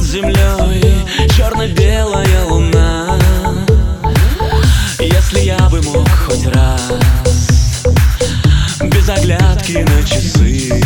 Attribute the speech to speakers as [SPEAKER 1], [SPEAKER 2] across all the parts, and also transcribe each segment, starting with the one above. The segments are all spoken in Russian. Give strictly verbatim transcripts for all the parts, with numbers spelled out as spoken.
[SPEAKER 1] землей черно-белая луна. Если я бы мог хоть раз, без оглядки на часы,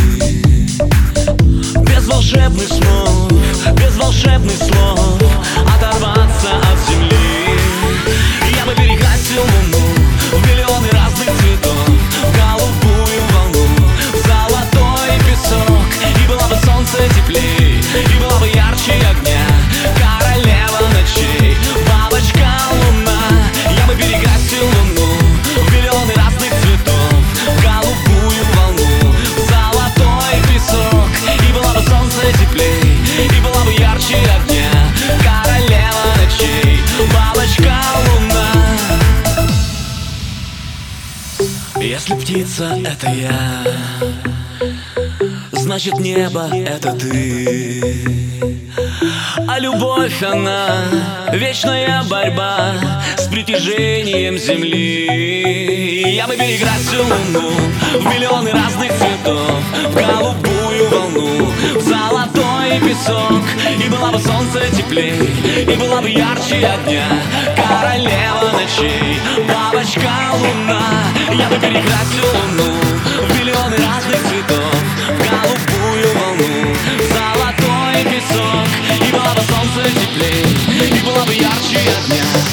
[SPEAKER 1] без волшебных снов, без волшебных слов оторваться от земли, я бы перекрасил луну в миллионы разных цветов, в голубую волну, в золотой песок. И было бы солнце теплей, и было бы ярче огня, королева ночей, бабочка луна. Я бы перекрасил луну в миллионы разных цветов, в голубую волну, в золотой песок. И было бы солнце теплей, и было бы ярче огня, королева ночей, бабочка луна. Если птица — это я, значит небо — это ты. А любовь, она вечная борьба с притяжением земли. Я бы перекрасил луну в миллионы разных цветов, в голубую волну, в золотой песок. И было бы солнце теплей, и было бы ярче огня, королева ночей, бабочка луна. Я бы перекрасил луну в миллионы разных цветов, в голубую волну, в золотой песок. И было бы солнце теплей, и было бы ярче огня,